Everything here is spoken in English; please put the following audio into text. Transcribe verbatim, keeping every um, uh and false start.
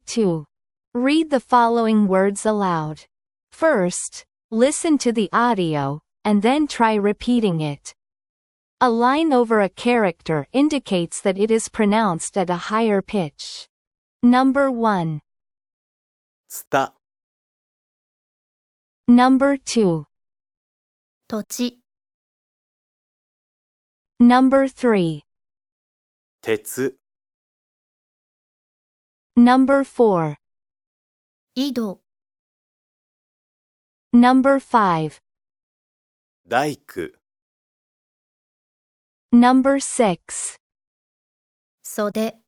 two. Read the following words aloud. First, listen to the audio, and then try repeating it. A line over a character indicates that it is pronounced at a higher pitch. Number one. ツタ、 Number two. 土地、 Number three. 鉄、 Number four. 井戸、 Number five. 大工、 Number six. 袖、